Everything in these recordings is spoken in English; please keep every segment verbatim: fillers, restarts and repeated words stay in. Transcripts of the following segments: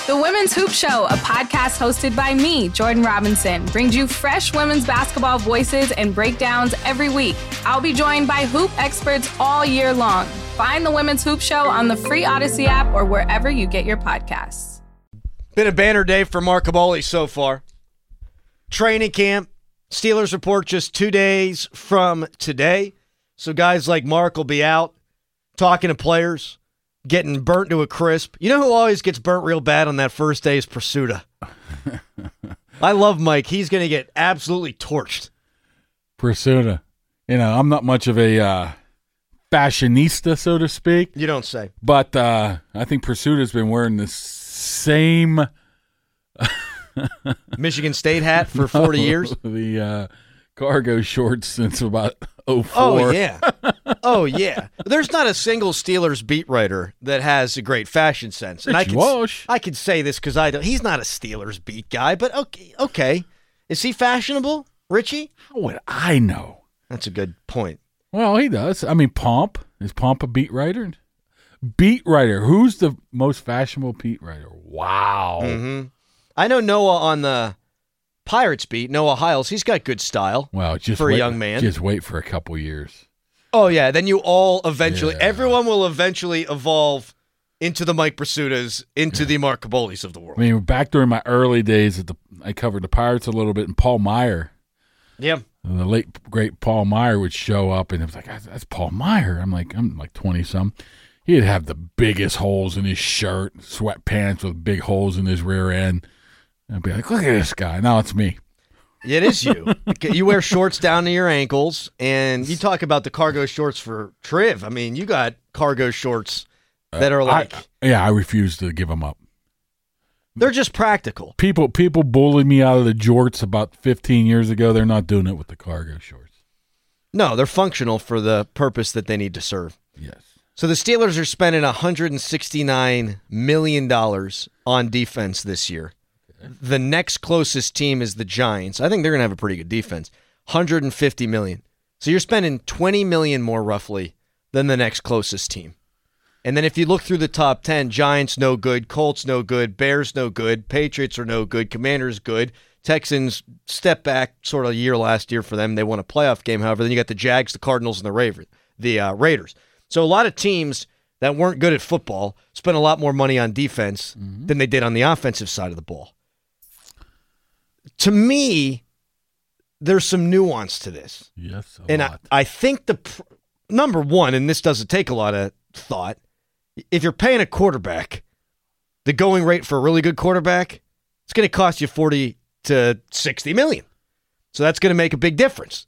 The Women's Hoop Show, a podcast hosted by me, Jordan Robinson, brings you fresh women's basketball voices and breakdowns every week. I'll be joined by hoop experts all year long. Find The Women's Hoop Show on the free Odyssey app or wherever you get your podcasts. Been a banner day for Mark Kaboly so far. Training camp. Steelers report just two days from today. So guys like Mark will be out talking to players, getting burnt to a crisp. You know who always gets burnt real bad on that first day is Pursuta. I love Mike. He's going to get absolutely torched. Pursuta. You know, I'm not much of a uh, fashionista, so to speak. You don't say. But uh, I think Pursuita's been wearing the same Michigan State hat for forty no, years. The uh, cargo shorts since about oh four. Oh, yeah. Oh, yeah. There's not a single Steelers beat writer that has a great fashion sense. And Richie I can, Walsh. I can say this because I don't. He's not a Steelers beat guy, but okay. Okay. Is he fashionable, Richie? How would I know? That's a good point. Well, he does. I mean, Pomp. Is Pomp a beat writer? Beat writer. Who's the most fashionable beat writer? Wow. Mm-hmm. I know Noah on the Pirates beat, Noah Hiles. He's got good style well, just for wait, a young man. Just wait for a couple years. Oh, yeah. Then you all eventually, Yeah. everyone will eventually evolve into the Mike Pursutas, into Yeah. the Mark Kabolis of the world. I mean, back during my early days, at the I covered the Pirates a little bit, and Paul Meyer, Yeah. the late great Paul Meyer, would show up, and it was like, that's Paul Meyer. I'm like, I'm like twenty-some. He'd have the biggest holes in his shirt, sweatpants with big holes in his rear end. And I'd be like, look at this guy. Now it's me. It is you. You wear shorts down to your ankles, and you talk about the cargo shorts for Triv. I mean, you got cargo shorts that are like... I, yeah, I refuse to give them up. They're just practical. People people bullied me out of the jorts about fifteen years ago. They're not doing it with the cargo shorts. No, they're functional for the purpose that they need to serve. Yes. So the Steelers are spending one hundred sixty-nine million dollars on defense this year. The next closest team is the Giants. I think they're going to have a pretty good defense. one hundred fifty million dollars. So you're spending twenty million dollars more roughly than the next closest team. And then if you look through the top ten, Giants no good, Colts no good, Bears no good, Patriots are no good, Commanders good, Texans step back sort of a year last year for them. They won a playoff game, however. Then you got the Jags, the Cardinals, and the Raver, the uh, Raiders. So a lot of teams that weren't good at football spent a lot more money on defense mm-hmm. than they did on the offensive side of the ball. To me, there's some nuance to this. Yes, a and lot. I, I think the pr- number one, and this doesn't take a lot of thought, if you're paying a quarterback, the going rate for a really good quarterback, it's going to cost you forty to sixty million. So that's going to make a big difference.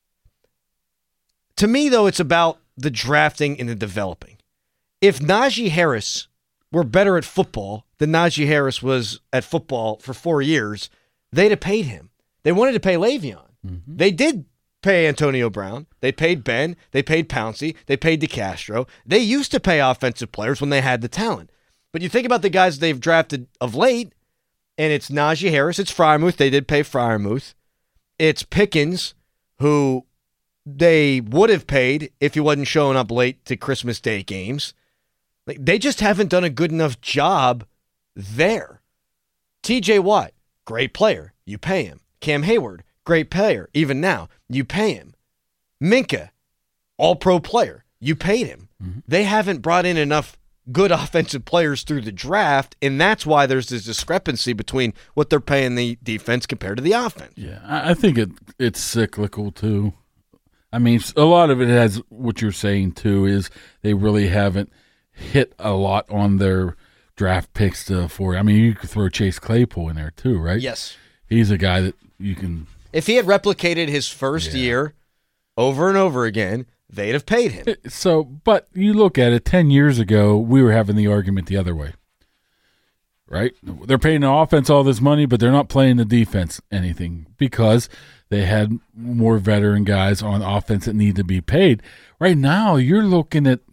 To me, though, it's about the drafting and the developing. If Najee Harris were better at football than Najee Harris was at football for four years, they'd have paid him. They wanted to pay Le'Veon. Mm-hmm. They did pay Antonio Brown. They paid Ben. They paid Pouncey. They paid DeCastro. They used to pay offensive players when they had the talent. But you think about the guys they've drafted of late, and it's Najee Harris. It's Freiermuth. They did pay Freiermuth. It's Pickens, who they would have paid if he wasn't showing up late to Christmas Day games. Like, they just haven't done a good enough job there. T J Watt, great player. You pay him. Cam Hayward, great player. Even now, you pay him. Minka, all-pro player. You paid him. Mm-hmm. They haven't brought in enough good offensive players through the draft, and that's why there's this discrepancy between what they're paying the defense compared to the offense. Yeah, I think it it's cyclical, too. I mean, a lot of it has what you're saying, too, is they really haven't hit a lot on their draft picks to for. I mean, you could throw Chase Claypool in there, too, right? Yes. He's a guy that you can. If he had replicated his first yeah. year over and over again, they'd have paid him. So, but you look at it, ten years ago, we were having the argument the other way, right? They're paying the offense all this money, but they're not playing the defense anything because they had more veteran guys on offense that need to be paid. Right now, you're looking at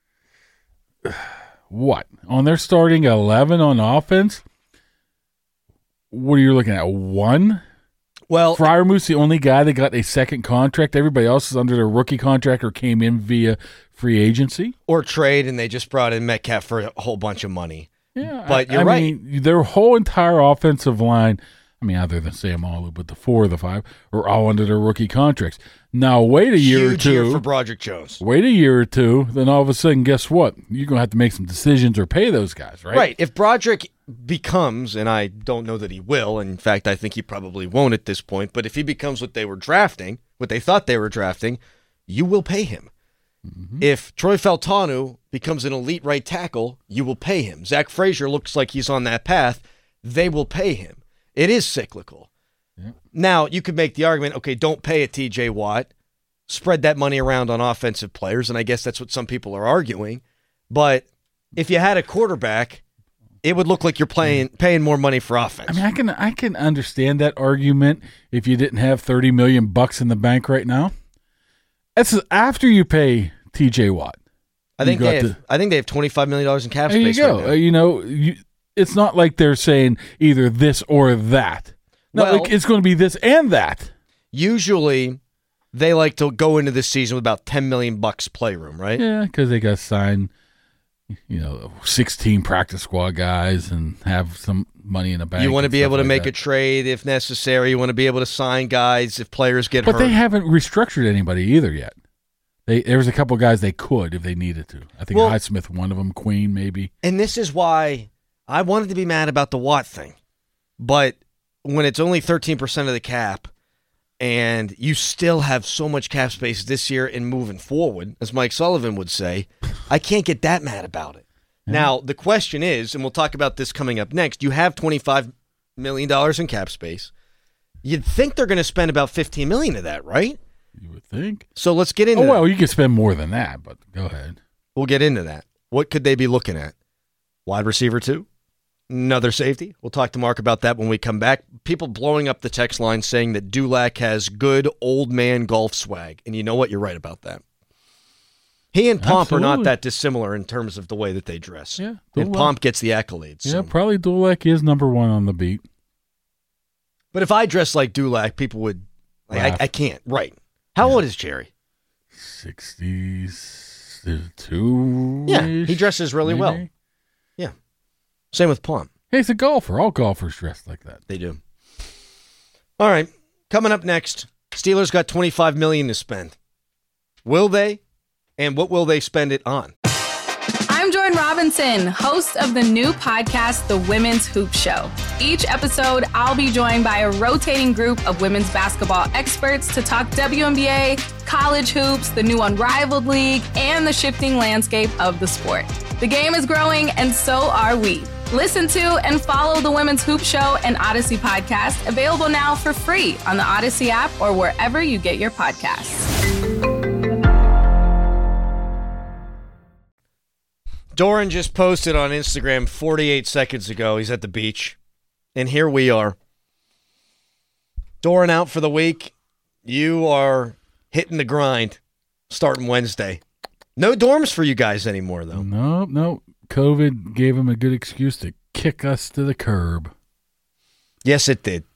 what? On their starting eleven on offense, what are you looking at, one? Well, Freiermuth's the only guy that got a second contract. Everybody else is under their rookie contract or came in via free agency. Or trade, and they just brought in Metcalf for a whole bunch of money. Yeah, but I, you're I right. mean, their whole entire offensive line, I mean, other than Sam Alou, but the four of the five are all under their rookie contracts. Now, wait a year Huge or two. year for Broderick Jones. Wait a year or two, then all of a sudden, guess what? You're going to have to make some decisions or pay those guys, right? Right. If Broderick becomes, and I don't know that he will, in fact, I think he probably won't at this point, but if he becomes what they were drafting, what they thought they were drafting, you will pay him. Mm-hmm. If Troy Faltanu becomes an elite right tackle, you will pay him. Zach Frazier looks like he's on that path. They will pay him. It is cyclical. Yeah. Now, you could make the argument, okay, don't pay a T J Watt, spread that money around on offensive players, and I guess that's what some people are arguing. But if you had a quarterback, it would look like you're playing paying more money for offense. I mean, I can I can understand that argument if you didn't have thirty million bucks in the bank right now. That's after you pay T J Watt. I think you they have, to, I think they have twenty-five million dollars in cap there space. There you go. Right now. Uh, you know, you, it's not like they're saying either this or that. No, well, like it's going to be this and that. Usually, they like to go into this season with about ten million bucks playroom, right? Yeah, because they got signed, you know, sixteen practice squad guys and have some money in the bank. You want to be able to like make that. a trade if necessary. You want to be able to sign guys if players get but hurt. But they haven't restructured anybody either yet. They there was a couple guys they could if they needed to. I think well, Highsmith, one of them, Queen maybe. And this is why I wanted to be mad about the Watt thing, but when it's only thirteen percent of the cap and you still have so much cap space this year and moving forward, as Mike Sullivan would say, I can't get that mad about it. Yeah. Now, the question is, and we'll talk about this coming up next, you have twenty-five million dollars in cap space. You'd think they're going to spend about fifteen million dollars of that, right? You would think. So let's get into Oh, well, that. you could spend more than that, but go ahead. We'll get into that. What could they be looking at? Wide receiver two? Another safety? We'll talk to Mark about that when we come back. People blowing up the text line saying that Dulac has good old man golf swag. And you know what? You're right about that. He and Pomp Absolutely. are not that dissimilar in terms of the way that they dress. Yeah, and Pomp gets the accolades. Yeah, so. probably Dulac is number one on the beat. But if I dressed like Dulac, people would... Like, I, I can't. Right. How yeah. old is Jerry? sixty-two. Yeah, he dresses really maybe? well. Yeah. Same with Pomp. Hey, he's a golfer. All golfers dress like that. They do. All right. Coming up next, Steelers got twenty-five million dollars to spend. Will they? And what will they spend it on? I'm Jordan Robinson, host of the new podcast, The Women's Hoop Show. Each episode, I'll be joined by a rotating group of women's basketball experts to talk W N B A, college hoops, the new Unrivaled League, and the shifting landscape of the sport. The game is growing, and so are we. Listen to and follow The Women's Hoop Show and Odyssey podcast, available now for free on the Odyssey app or wherever you get your podcasts. Doran just posted on Instagram forty-eight seconds ago. He's at the beach. And here we are. Doran out for the week. You are hitting the grind starting Wednesday. No dorms for you guys anymore, though. No, no. COVID gave him a good excuse to kick us to the curb. Yes, it did.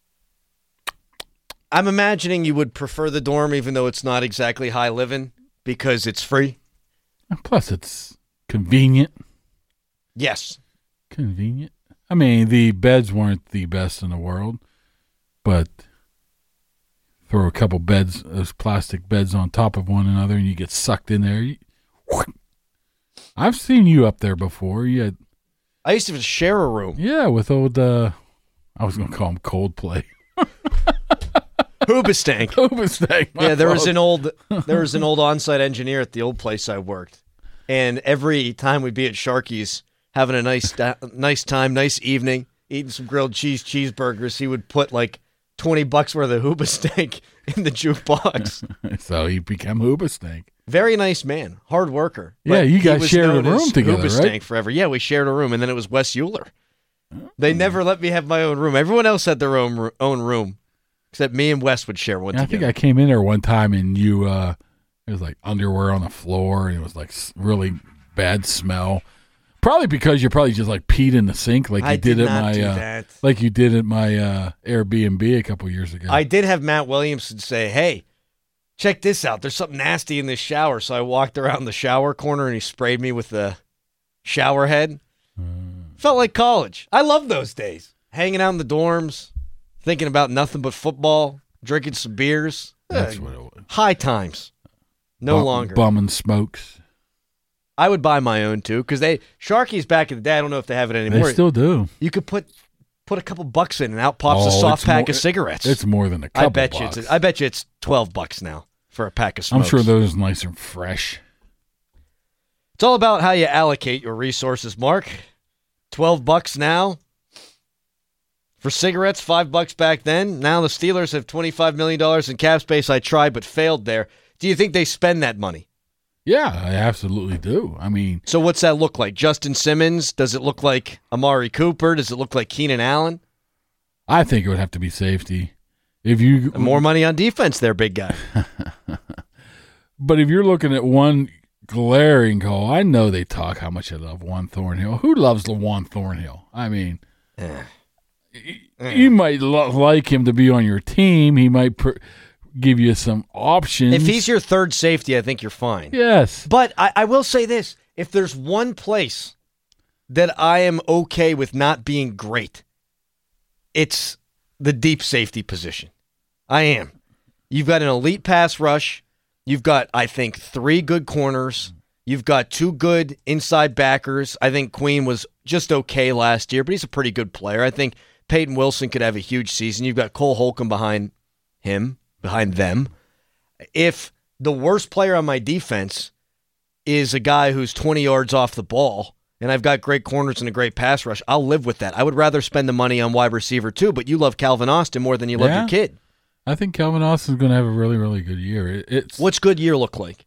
I'm imagining you would prefer the dorm, even though it's not exactly high living, because it's free. Plus, it's convenient. Yes. Convenient. I mean, the beds weren't the best in the world, but throw a couple beds, those plastic beds on top of one another, and you get sucked in there. You, I've seen you up there before. You had, I used to share a room. Yeah, with old, uh, I was going to call him Coldplay. Hoobastank. Hoobastank. Yeah, there was an old there was an old on-site engineer at the old place I worked. And every time we'd be at Sharky's having a nice nice time, nice evening, eating some grilled cheese cheeseburgers, he would put like twenty bucks worth of Hoobastank in the jukebox. So he became Hoobastank. Very nice man, hard worker. Yeah, you guys shared a room together, Hoobastank right? forever. Yeah, we shared a room, and then it was Wes Euler. They never let me have my own room. Everyone else had their own own room, except me and Wes would share one yeah, together. I think I came in there one time, and you, uh, it was like underwear on the floor, and it was like really bad smell. Probably because you probably just like peed in the sink, like you I did, did at not my, do uh, that. like you did at my uh, Airbnb a couple years ago. I did have Matt Williamson say, "Hey, check this out. There's something nasty in this shower." So I walked around the shower corner, and he sprayed me with the shower head. Uh, Felt like college. I love those days. Hanging out in the dorms, thinking about nothing but football, drinking some beers. That's Uh, what it was. High times. No Bum- longer. Bumming smokes. I would buy my own too, because they Sharky's back in the day. I don't know if they have it anymore. They still do. You could put put a couple bucks in, and out pops Oh, a soft it's pack more- of cigarettes. It's more than a couple I bet bucks. you. It's, I bet you it's twelve bucks now for a pack of I'm smokes. sure those are nice and fresh. It's all about how you allocate your resources, Mark. Twelve bucks now for cigarettes. Five bucks back then. Now the Steelers have twenty-five million dollars in cap space. I tried but failed there. Do you think they spend that money? Yeah, I absolutely do. I mean, So what's that look like? Justin Simmons? Does it look like Amari Cooper? Does it look like Keenan Allen? I think it would have to be safety. If you More money on defense there, big guy. But if you're looking at one glaring call, I know they talk how much they love Juan Thornhill. Who loves Juan Thornhill? I mean, Eh. y- you might lo- like him to be on your team. He might pr- give you some options. If he's your third safety, I think you're fine. yes, But I, I will say this. If there's one place that I am okay with not being great, it's the deep safety position. I am. You've got an elite pass rush. You've got, I think, three good corners. You've got two good inside backers. I think Queen was just okay last year, but he's a pretty good player. I think Peyton Wilson could have a huge season. You've got Cole Holcomb behind him, behind them. If the worst player on my defense is a guy who's twenty yards off the ball, and I've got great corners and a great pass rush, I'll live with that. I would rather spend the money on wide receiver too, but you love Calvin Austin more than you love Yeah. your kid. I think Calvin Austin's going to have a really, really good year. It, it's What's good year look like?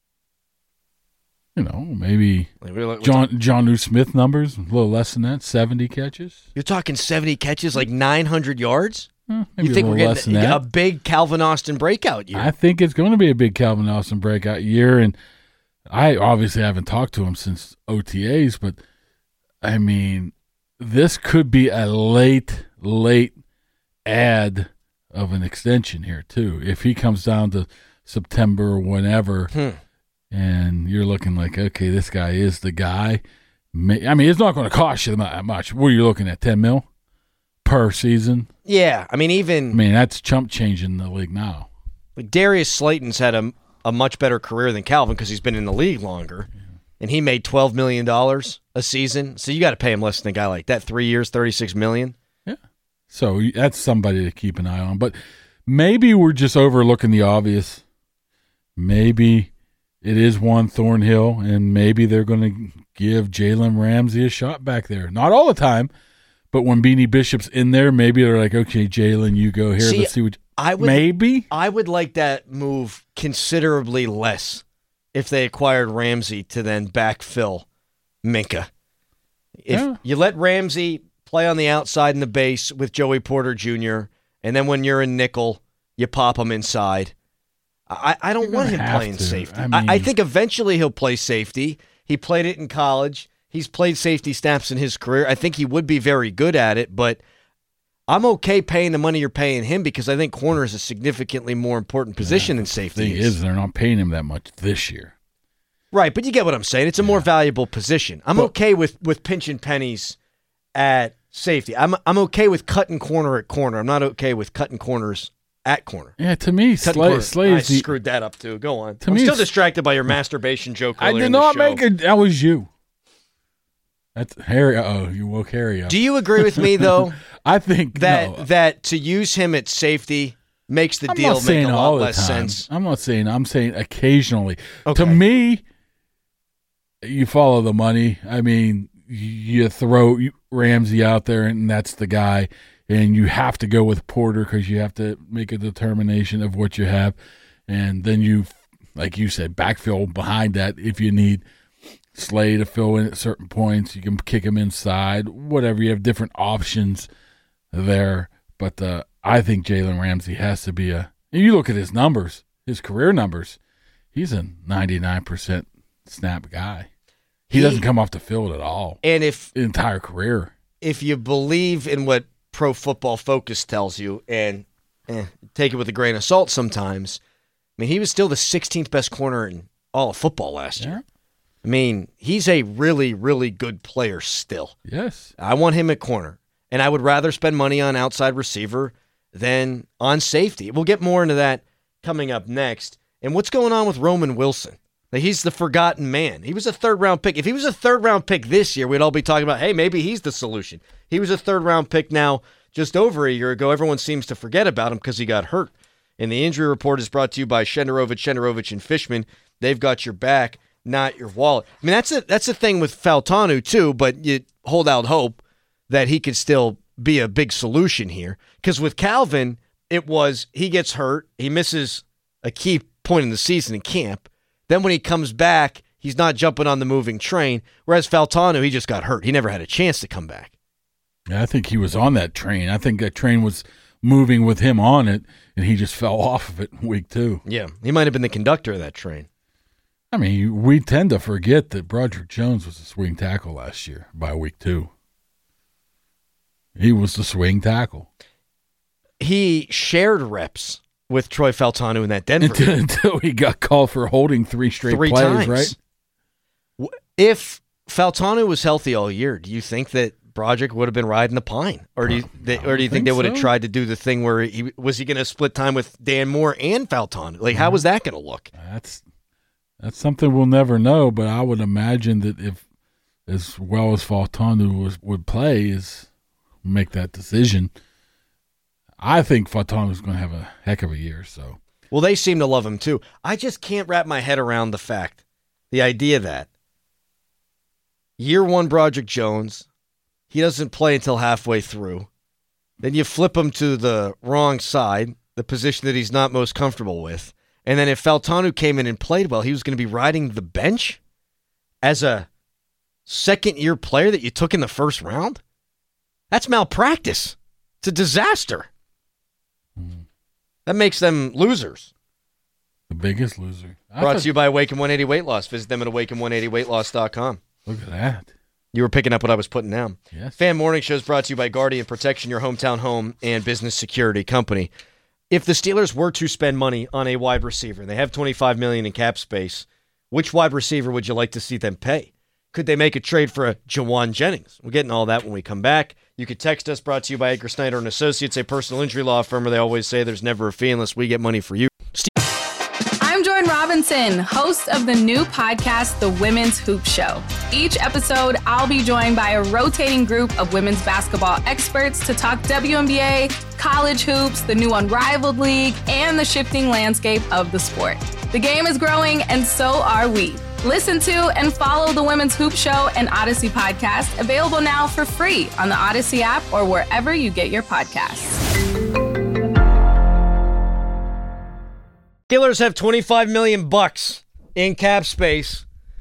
you know maybe Like, we're like- John John New Smith numbers, a little less than that, seventy catches. You're talking seventy catches, like nine hundred yards? Eh, maybe You think a we're little less getting than a, that. a big Calvin Austin breakout year? I think it's going to be a big Calvin Austin breakout year, and I obviously haven't talked to him since O T As, but I mean, this could be a late, late add of an extension here too. If he comes down to September or whenever, Hmm. and you're looking like, okay, this guy is the guy. May- I mean, it's not going to cost you that much. What are you looking at, ten mil per season? Yeah, I mean, I even mean, that's chump change in the league now. like Darius Slayton's had a, a much better career than Calvin because he's been in the league longer, and he made twelve million dollars a season. So you got to pay him less than a guy like that. Three years, thirty-six million dollars. So that's somebody to keep an eye on. But maybe we're just overlooking the obvious. Maybe it is Juan Thornhill, and maybe they're going to give Jalen Ramsey a shot back there. Not all the time, but when Beanie Bishop's in there, maybe they're like, okay, Jalen, you go here. See, Let's see what. I would Maybe. I would like that move considerably less if they acquired Ramsey to then backfill Minka. If Yeah. you let Ramsey play on the outside in the base with Joey Porter Junior, and then when you're in nickel, you pop him inside. I, I don't You're want gonna him have playing to. safety. I I, I mean- think eventually he'll play safety. He played it in college. He's played safety snaps in his career. I think he would be very good at it, but I'm okay paying the money you're paying him because I think corner is a significantly more important position than safety Thing is, they're not paying him that much this year. Right, but you get what I'm saying. It's a more valuable position. I'm But- okay with, with pinching pennies at safety. I'm I'm okay with cutting corner at corner. I'm not okay with cutting corners at corner. Yeah, to me, Cutting Slay, corner. Slay I is the. screwed that up too. Go on. To I'm me, still it's- distracted by your masturbation joke. I earlier did in the not show. make it. That was you. That's Harry. Oh, you woke Harry up. Do you agree with me though I think that no. that to use him at safety makes the I'm deal not make saying a all lot the less time. sense? I'm not saying. I'm saying occasionally. Okay. To me, you follow the money. I mean, you throw Ramsey out there, and that's the guy. And you have to go with Porter because you have to make a determination of what you have, and then you, like you said, backfill behind that if you need Slay to fill in at certain points. You can kick him inside, whatever. You have different options there. But uh, I think Jalen Ramsey has to be a. You look at his numbers, his career numbers. He's a ninety-nine percent snap guy. He, He- doesn't come off the field at all. And if The entire career. if you believe in what Pro Football Focus tells you, and eh, take it with a grain of salt sometimes, I mean, he was still the sixteenth best corner in all of football last year. Yeah. I I mean, he's a really, really good player still. Yes. I want him at corner, and I would rather spend money on outside receiver than on safety. We'll get more into that coming up next. And what's going on with Roman Wilson? Like, he's the forgotten man. He was a third-round pick. If he was a third-round pick this year, we'd all be talking about, hey, maybe he's the solution. He was a third-round pick now just over a year ago. Everyone seems to forget about him because he got hurt. And the injury report is brought to you by Shenderovich, Shenderovich, and Fishman. They've got your back, not your wallet. I mean, that's a, that's the thing with Fautanu, too, but you hold out hope that he could still be a big solution here. Because with Calvin, it was he gets hurt, he misses a key point in the season in camp. Then when he comes back, he's not jumping on the moving train. Whereas Fautanu, he just got hurt. He never had a chance to come back. Yeah, I think he was on that train. I think that train was moving with him on it, and he just fell off of it in week two. Yeah, he might have been the conductor of that train. I mean, we tend to forget that Broderick Jones was a swing tackle last year by week two. He was the swing tackle. He shared reps with Troy Fautanu in that Denver until, until he got called for holding three straight three plays, times. Right? If Fautanu was healthy all year, do you think that Broderick would have been riding the pine, or do you, they, or do you think, think they would have so. tried to do the thing where he was he going to split time with Dan Moore and Fautanu? Like, how was that going to look? That's that's something we'll never know. But I would imagine that if as well as Fautanu was, would play, is make that decision. I think Fautanu is going to have a heck of a year. So, well, they seem to love him too. I just can't wrap my head around the fact, the idea that year one Broderick Jones, he doesn't play until halfway through. Then you flip him to the wrong side, the position that he's not most comfortable with. And then if Fautanu came in and played well, he was going to be riding the bench as a second-year player that you took in the first round? That's malpractice. It's a disaster. That makes them losers. The biggest loser. I Brought thought, to you by Awaken one eighty Weight Loss. Visit them at awaken one eighty weight loss dot com. Look at that. You were picking up what I was putting down. Yes. Fan Morning Show is brought to you by Guardian Protection, your hometown home and business security company. If the Steelers were to spend money on a wide receiver, and they have twenty-five million dollars in cap space, which wide receiver would you like to see them pay? Could they make a trade for a Jawan Jennings? We'll get into all that when we come back. You could text us, brought to you by Edgar Snyder and Associates, a personal injury law firm where they always say there's never a fee unless we get money for you. I'm Jordan Robinson, host of the new podcast, The Women's Hoop Show. Each episode, I'll be joined by a rotating group of women's basketball experts to talk W N B A, college hoops, the new Unrivaled League, and the shifting landscape of the sport. The game is growing, and so are we. Listen to and follow the Women's Hoop Show and Odyssey podcast, available now for free on the Odyssey app or wherever you get your podcasts. Steelers have twenty-five million bucks in cap space.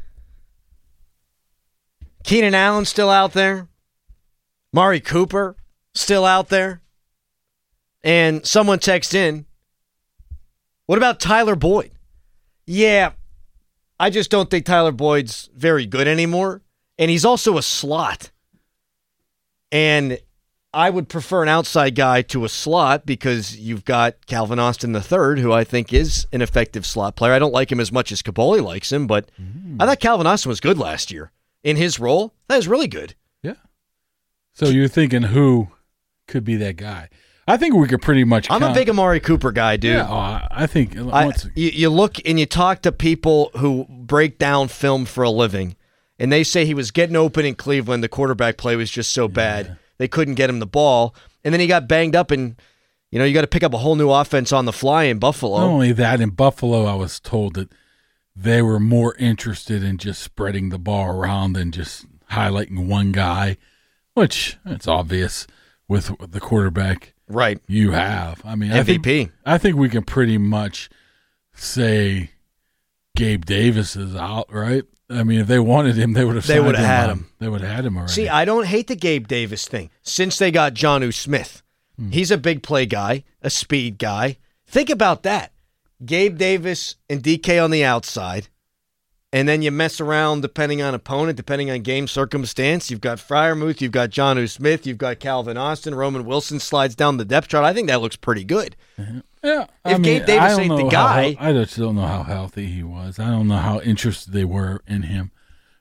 Keenan Allen still out there. Mari Cooper still out there. And someone texted in, what about Tyler Boyd? Yeah, I just don't think Tyler Boyd's very good anymore. And he's also a slot. And I would prefer an outside guy to a slot because you've got Calvin Austin the third, who I think is an effective slot player. I don't like him as much as Kaboli likes him, but mm. I thought Calvin Austin was good last year. In his role, that was really good. Yeah. So you're thinking who could be that guy? I think we could pretty much I'm count. a big Amari Cooper guy, dude. Yeah, oh, I think. I, you, you look and you talk to people who break down film for a living, and they say he was getting open in Cleveland. The quarterback play was just so bad. Yeah. They couldn't get him the ball. And then he got banged up, and you know you got to pick up a whole new offense on the fly in Buffalo. Not only that, in Buffalo, I was told that they were more interested in just spreading the ball around than just highlighting one guy, which it's obvious with the quarterback right you have. I mean, M V P. I think, I think we can pretty much say Gabe Davis is out, right? I mean, if they wanted him, they would have. They would have him had on. him. They would have had him already. See, I don't hate the Gabe Davis thing. Since they got Jonnu Smith, hmm. he's a big play guy, a speed guy. Think about that: Gabe Davis and D K on the outside, and then you mess around depending on opponent, depending on game circumstance. You've got Freiermuth, you've got Jonnu Smith, you've got Calvin Austin. Roman Wilson slides down the depth chart. I think that looks pretty good. Mm-hmm. Yeah, I if mean, Gabe Davis ain't the guy, how, I just don't know how healthy he was. I don't know how interested they were in him.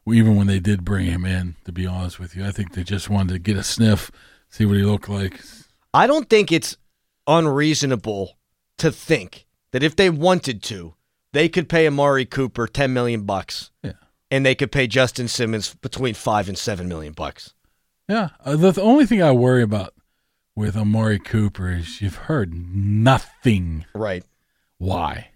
even when they did bring him in, to be honest with you. I think they just wanted to get a sniff, see what he looked like. I don't think it's unreasonable to think that if they wanted to, they could pay Amari Cooper ten million bucks. Yeah. And they could pay Justin Simmons between five and seven million bucks. Yeah. Uh, the, the only thing I worry about with Amari Cooper is you've heard nothing. Right. Why?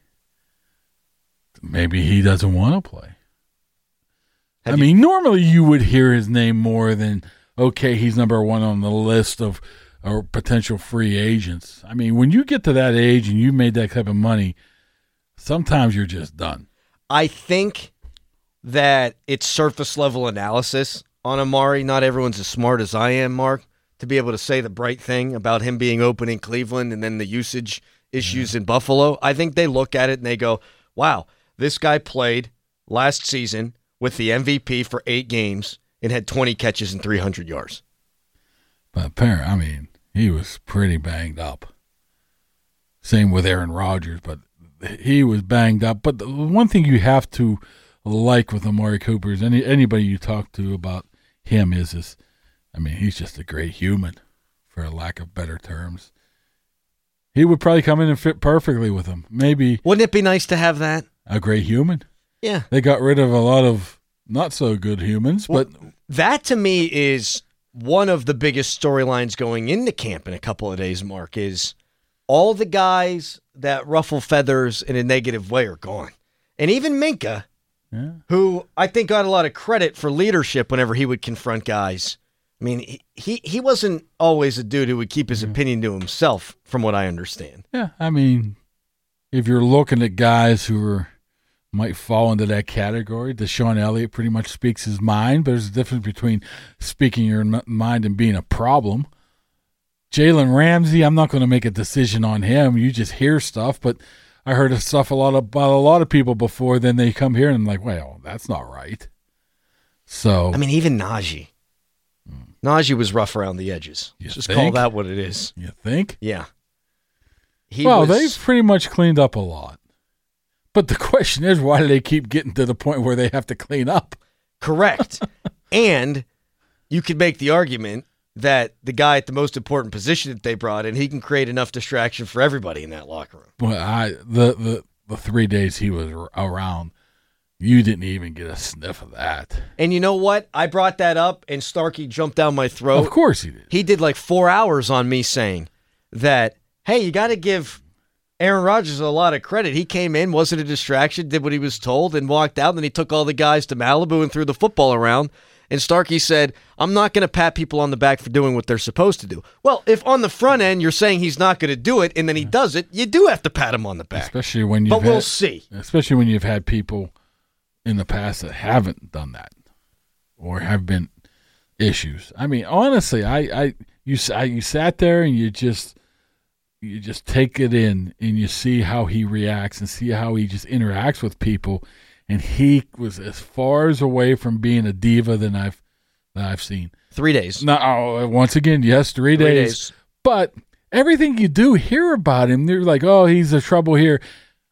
Maybe he doesn't want to play. Have I you- mean, normally you would hear his name more than, okay, he's number one on the list of or potential free agents. I mean, when you get to that age and you made that type of money, sometimes you're just done. I think that it's surface level analysis on Amari. Not everyone's as smart as I am, Mark, to be able to say the bright thing about him being open in Cleveland and then the usage issues yeah. in Buffalo. I think they look at it and they go, wow, this guy played last season with the M V P for eight games and had twenty catches and three hundred yards. But apparently, I mean, he was pretty banged up. Same with Aaron Rodgers, but he was banged up. But the one thing you have to like with Amari Cooper is any anybody you talk to about him is, is, I mean, he's just a great human, for a lack of better terms. He would probably come in and fit perfectly with him. Maybe. Wouldn't it be nice to have that? A great human? Yeah. They got rid of a lot of not so good humans, well, but that to me is one of the biggest storylines going into camp in a couple of days, Mark, is all the guys that ruffle feathers in a negative way are gone. And even Minka, yeah. who I think got a lot of credit for leadership whenever he would confront guys. I mean, he he, he wasn't always a dude who would keep his yeah. opinion to himself, from what I understand. Yeah, I mean, if you're looking at guys who are might fall into that category, Deshaun Elliott pretty much speaks his mind, but there's a difference between speaking your mind and being a problem. Jalen Ramsey, I'm not going to make a decision on him. You just hear stuff, but I heard stuff a lot about a lot of people before. Then they come here and I'm like, well, that's not right. So I mean, even Najee. Hmm. Najee was rough around the edges. You just think? call that what it is. You think? Yeah. He well, was... they've pretty much cleaned up a lot. But the question is, why do they keep getting to the point where they have to clean up? Correct. And you could make the argument that the guy at the most important position that they brought in, he can create enough distraction for everybody in that locker room. Well, I the, the, the three days he was around, you didn't even get a sniff of that. And you know what? I brought that up, and Starkey jumped down my throat. Of course he did. He did like four hours on me saying that, hey, you got to give Aaron Rodgers a lot of credit. He came in, wasn't a distraction, did what he was told, and walked out. And then he took all the guys to Malibu and threw the football around. And Starkey said, I'm not going to pat people on the back for doing what they're supposed to do. Well, if on the front end you're saying he's not going to do it and then he does it, you do have to pat him on the back. Especially when you've But we'll had, see. Especially when you've had people in the past that haven't done that or have been issues. I mean, honestly, I, I you I, you sat there and you just you just take it in and you see how he reacts and see how he just interacts with people. And he was as far as away from being a diva than I've that I've seen. Three days. No, oh, once again, yes, three, three days. days. But everything you do hear about him, they're like, oh, he's a trouble here.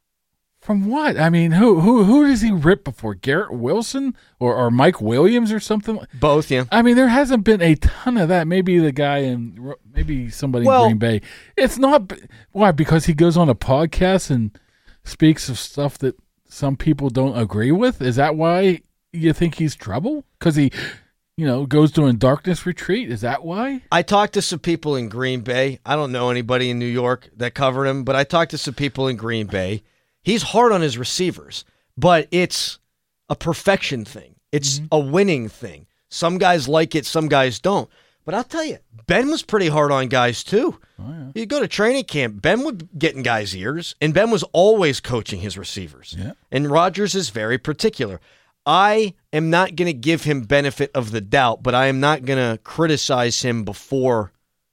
From what? I mean, who who who does he rip before? Garrett Wilson or, or Mike Williams or something? Both, yeah. I mean, there hasn't been a ton of that. Maybe the guy in maybe somebody well, in Green Bay. It's not why because he goes on a podcast and speaks of stuff that some people don't agree with? Is that why you think he's trouble? Because he, you know, goes to a darkness retreat? Is that why? I talked to some people in Green Bay. I don't know anybody in New York that covered him, but I talked to some people in Green Bay. He's hard on his receivers, but it's a perfection thing. It's mm-hmm. a winning thing. Some guys like it, some guys don't. But I'll tell you, Ben was pretty hard on guys too. Oh, yeah. You go to training camp, Ben would get in guys' ears, and Ben was always coaching his receivers. Yeah. And Rodgers is very particular. I am not going to give him benefit of the doubt, but I am not going to criticize him before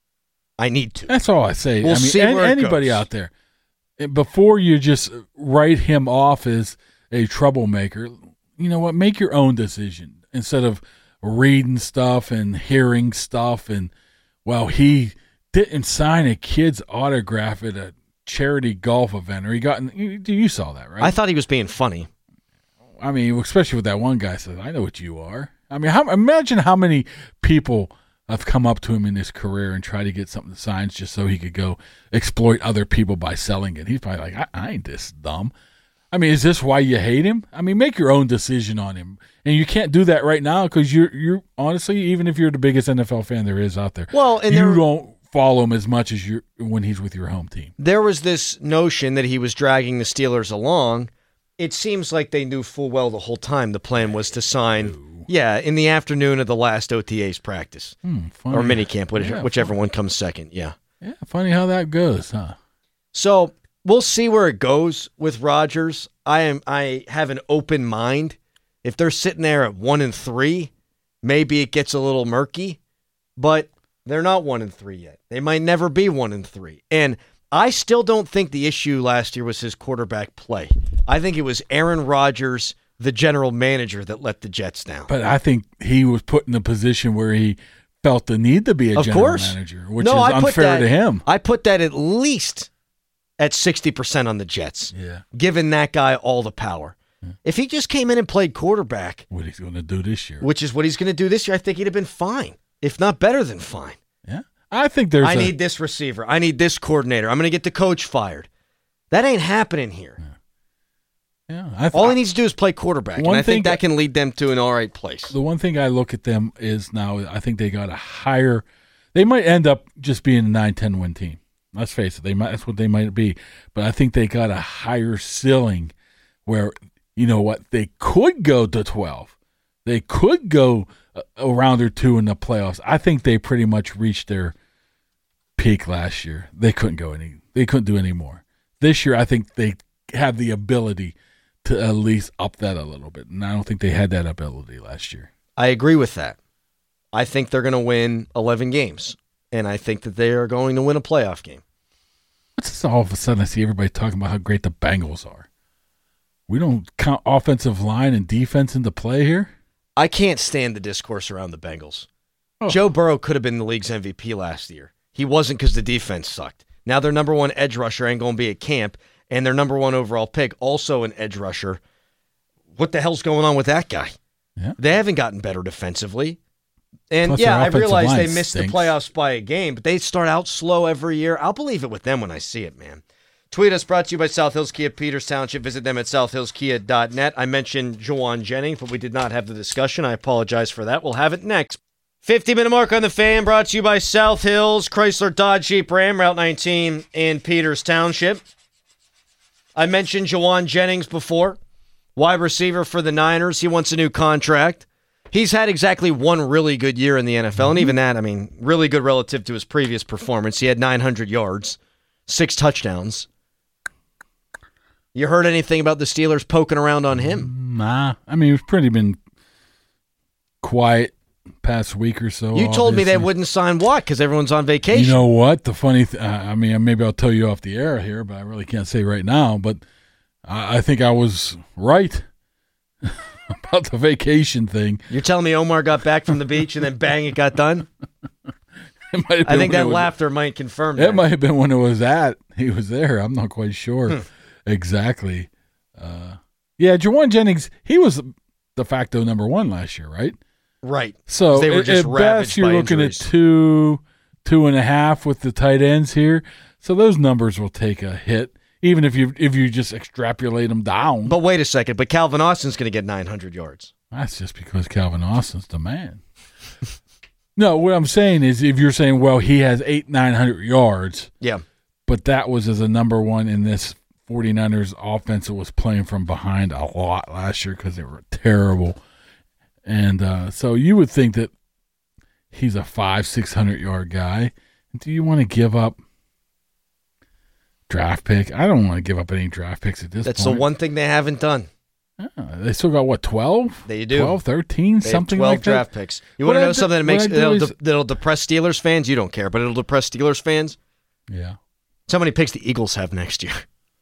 I need to. That's all I say. We'll I mean, see an- where it anybody goes. out there, before you just write him off as a troublemaker, you know what? Make your own decision instead of reading stuff and hearing stuff. And, well, he didn't sign a kid's autograph at a charity golf event, or he got, you, you saw that, right? I thought he was being funny. I mean, especially with that one guy says, I know what you are. I mean, how, imagine how many people have come up to him in his career and tried to get something signed just so he could go exploit other people by selling it. He's probably like, I, I ain't this dumb. I mean, is this why you hate him? I mean, make your own decision on him. And you can't do that right now because you're, you're honestly, even if you're the biggest N F L fan there is out there, well, and you there, don't follow him as much as you when he's with your home team. There was this notion that he was dragging the Steelers along. It seems like they knew full well the whole time the plan was to sign, yeah, in the afternoon of the last O T A's practice hmm, or minicamp, whichever, yeah, whichever funny. one comes second, yeah. Yeah, funny how that goes, huh? So we'll see where it goes with Rodgers. I am. I have an open mind. If they're sitting there at one and three, maybe it gets a little murky, but they're not one and three yet. They might never be one and three. And I still don't think the issue last year was his quarterback play. I think it was Aaron Rodgers, the general manager, that let the Jets down. But I think he was put in a position where he felt the need to be a of general course. manager, which no, is I put unfair that, to him. I put that at least at sixty percent on the Jets, Yeah. giving that guy all the power. Yeah. If he just came in and played quarterback, What he's going to do this year. which is what he's going to do this year, I think he'd have been fine, if not better than fine. Yeah. I think there's I a, need this receiver. I need this coordinator. I'm going to get the coach fired. That ain't happening here. Yeah. I th- All he needs to do is play quarterback, and One I think thing- that can lead them to an all right place. The one thing I look at them is now I think they got a higher – they might end up just being a nine ten win team. Let's face it. They might, that's what they might be. But I think they got a higher ceiling where, you know what, they could go to twelve. They could go a, a round or two in the playoffs. I think they pretty much reached their peak last year. They couldn't go any – they couldn't do any more. This year I think they have the ability to at least up that a little bit. And I don't think they had that ability last year. I agree with that. I think they're going to win eleven games, and I think that they are going to win a playoff game. What's this all of a sudden I see everybody talking about how great the Bengals are? We don't count offensive line and defense into play here? I can't stand the discourse around the Bengals. Oh. Joe Burrow could have been the league's M V P last year. He wasn't because the defense sucked. Now their number one edge rusher ain't going to be at camp, and their number one overall pick, also an edge rusher. What the hell's going on with that guy? Yeah. They haven't gotten better defensively. And, Plus yeah, their I offensive realize line they missed stinks. the playoffs by a game, but they start out slow every year. I'll believe it with them when I see it, man. Tweet us, brought to you by South Hills Kia, Peters Township. Visit them at south hills kia dot net. I mentioned Juwan Jennings, but we did not have the discussion. I apologize for that. We'll have it next. fifty-minute mark on the Fan, brought to you by South Hills, Chrysler, Dodge, Jeep, Ram, Route nineteen in Peters Township. I mentioned Juwan Jennings before, wide receiver for the Niners. He wants a new contract. He's had exactly one really good year in the N F L, and even that, I mean, really good relative to his previous performance. He had nine hundred yards, six touchdowns. You heard anything about the Steelers poking around on him? Nah. I mean, it's pretty been quiet past week or so. You told me they obviously. wouldn't sign Watt because everyone's on vacation. You know what? The funny th- uh, I mean, maybe I'll tell you off the air here, but I really can't say right now. But I, I think I was right about the vacation thing. You're telling me Omar got back from the beach and then bang, it got done? It might have I been think when that it was- laughter might confirm It that. might have been when it was at. He was there. I'm not quite sure Hmm. exactly. Uh, yeah, Juwan Jennings, he was de facto number one last year, right? Right. So They were at- just at ravaged best, you're by looking injuries. at two, two and a half with the tight ends here. So those numbers will take a hit, even if you if you just extrapolate them down. But wait a second. But Calvin Austin's going to get nine hundred yards. That's just because Calvin Austin's the man. No, what I'm saying is, if you're saying, well, he has eight, nine hundred yards, Yeah. but that was as a number one in this 49ers offense that was playing from behind a lot last year because they were terrible. And uh, so you would think that he's a five, six hundred yard guy. Do you want to give up draft pick? I don't want to give up any draft picks at this That's point. the one thing they haven't done. Yeah, they still got what, twelve? They do. twelve, thirteen, They have something twelve like draft that. picks. You What want to I know do- something that makes what I do that'll, is- de- that'll depress Steelers fans? You don't care, but it'll depress Steelers fans. Yeah, So how many picks the Eagles have next year?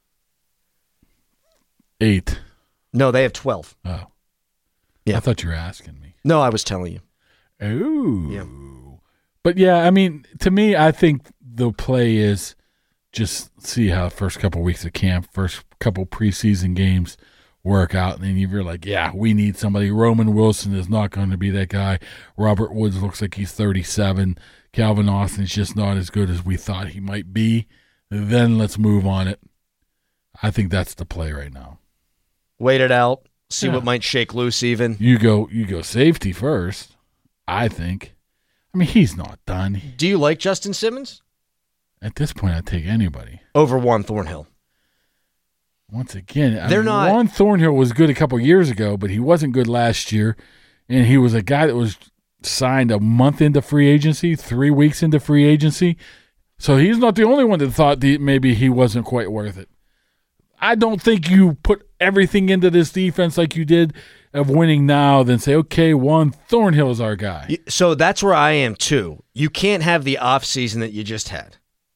eight. No, they have twelve. Oh, Yeah. I thought you were asking me. No, I was telling you. Ooh. Yeah. But yeah, I mean, to me, I think the play is just see how the first couple weeks of camp, first couple preseason games work out. And then you're like, yeah, we need somebody. Roman Wilson is not going to be that guy. Robert Woods looks like he's thirty-seven. Calvin Austin's just not as good as we thought he might be. Then let's move on it. I think that's the play right now. Wait it out. See Yeah. what might shake loose even. You go, you go safety first, I think. I mean, he's not done. Do you like Justin Simmons? At this point, I'd take anybody. Over Juan Thornhill. Once again, I They're mean, not- Juan Thornhill was good a couple years ago, but he wasn't good last year. And he was a guy that was signed a month into free agency, three weeks into free agency. So he's not the only one that thought that maybe he wasn't quite worth it. I don't think you put everything into this defense like you did of winning now, then say, okay, Juan Thornhill is our guy. So that's where I am too. You can't have the offseason that you just had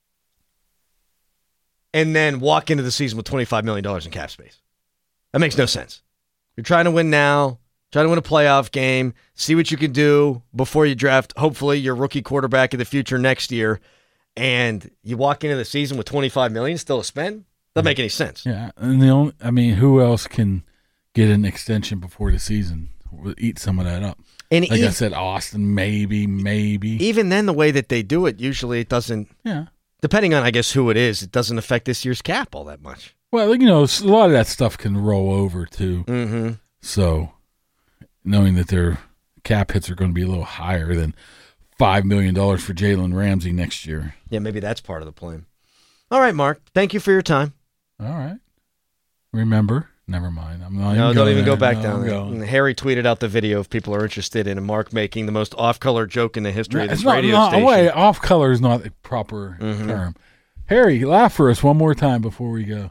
and then walk into the season with twenty-five million dollars in cap space. That makes no sense. You're trying to win now, trying to win a playoff game, see what you can do before you draft, hopefully, your rookie quarterback of the future next year, and you walk into the season with twenty-five million dollars still to spend? Doesn't make any sense. Yeah, and the only, I mean, who else can get an extension before the season? We'll eat some of that up. And Like even, I said, Austin, maybe, maybe. even then, the way that they do it, usually it doesn't, Yeah. depending on, I guess, who it is, it doesn't affect this year's cap all that much. Well, you know, a lot of that stuff can roll over, too. Mm-hmm. So, knowing that their cap hits are going to be a little higher than five million dollars for Jalen Ramsey next year. Yeah, maybe that's part of the plan. All right, Mark. Thank you for your time. All right. Remember, never mind. I'm not No, even don't going even go there. back No, down I'm there. going. And Harry tweeted out the video if people are interested in Mark making the most off-color joke in the history of It's this not, radio not, station. wait, off color is not a proper Mhm. term. Harry, laugh for us one more time before we go.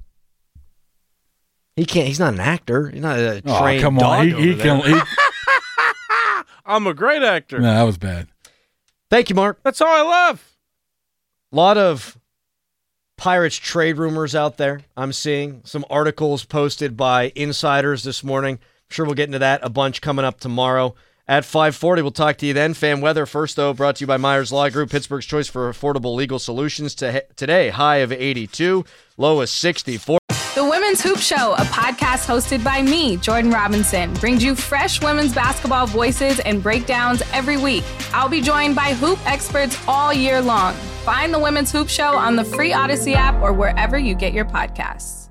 He can't. He's not an actor. He's not a Oh, trained come dog on. He, over he there. can. He, I'm a great actor. no, that was bad. Thank you, Mark. That's all I love. A lot of Pirates trade rumors out there. I'm seeing some articles posted by insiders this morning. I'm sure we'll get into that a bunch coming up tomorrow at five forty. We'll talk to you then. Fan weather first, though, brought to you by Myers Law Group, Pittsburgh's choice for affordable legal solutions. To today, high of eighty-two, low of sixty-four. The Women's Hoop Show, a podcast hosted by me, Jordan Robinson, brings you fresh women's basketball voices and breakdowns every week. I'll be joined by hoop experts all year long. Find the Women's Hoop Show on the free Odyssey app or wherever you get your podcasts.